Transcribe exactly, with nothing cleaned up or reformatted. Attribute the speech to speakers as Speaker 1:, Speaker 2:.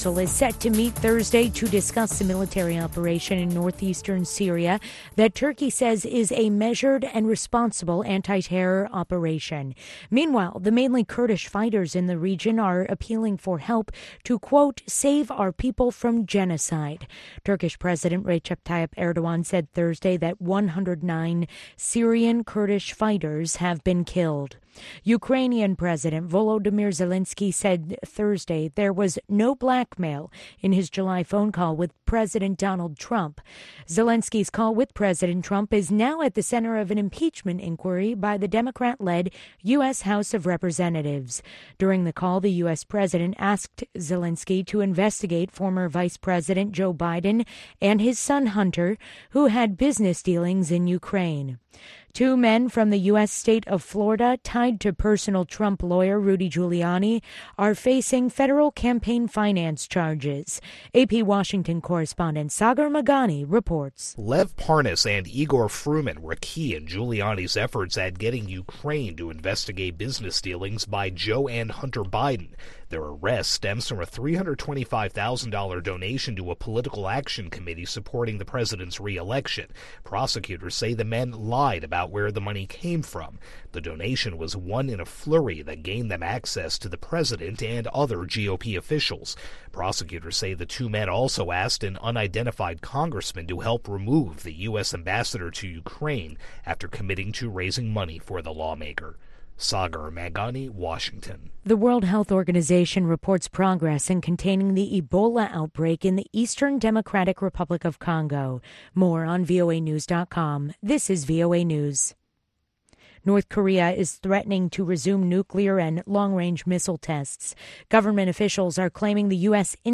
Speaker 1: Council is set to meet Thursday to discuss the military operation in northeastern Syria that Turkey says is a measured and responsible anti-terror operation. Meanwhile, the mainly Kurdish fighters in the region are appealing for help to, quote, save our people from genocide. Turkish President Recep Tayyip Erdogan said Thursday that one hundred nine Syrian Kurdish fighters have been killed. Ukrainian President Volodymyr Zelensky said Thursday there was no blackmail in his July phone call with President Donald Trump. Zelensky's call with President Trump is now at the center of an impeachment inquiry by the Democrat-led U S House of Representatives. During the call, the U S president asked Zelensky to investigate former Vice President Joe Biden and his son Hunter, who had business dealings in Ukraine. Two men from the U S state of Florida tied to personal Trump lawyer Rudy Giuliani are facing federal campaign finance charges. A P Washington correspondent Sagar Magani reports.
Speaker 2: Lev Parnas and Igor Fruman were key in Giuliani's efforts at getting Ukraine to investigate business dealings by Joe and Hunter Biden. Their arrest stems from a three hundred twenty-five thousand dollars donation to a political action committee supporting the president's re-election. Prosecutors say the men lied about where the money came from. The donation was one in a flurry that gained them access to the president and other G O P officials. Prosecutors say the two men also asked an unidentified congressman to help remove the U S ambassador to Ukraine after committing to raising money for the lawmaker. Sagar Magani, Washington.
Speaker 1: The World Health Organization reports progress in containing the Ebola outbreak in the Eastern Democratic Republic of Congo. More on V O A News dot com. This is V O A News. North Korea is threatening to resume nuclear and long-range missile tests. Government officials are claiming the U S